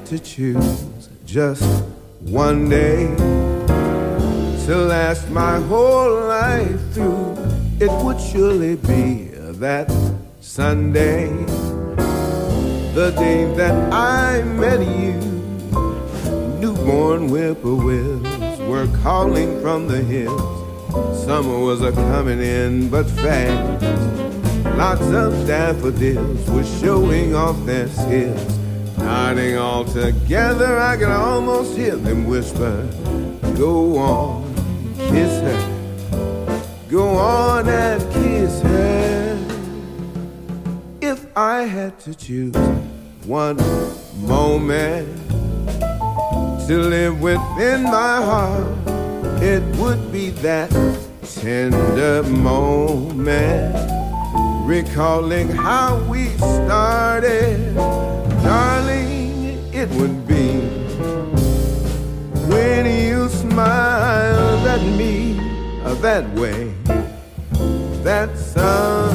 to choose just one day to last my whole life through, it would surely be that Sunday, the day that I met you. Newborn whippoorwills were calling from the hills. Summer was a-coming in but fast. Lots of daffodils were showing off their skills. Nodding all together, I could almost hear them whisper, go on, kiss her, go on and kiss her. If I had to choose one moment to live within my heart, it would be that tender moment, recalling how we started. Darling, it would be when you smiled at me that way, that sun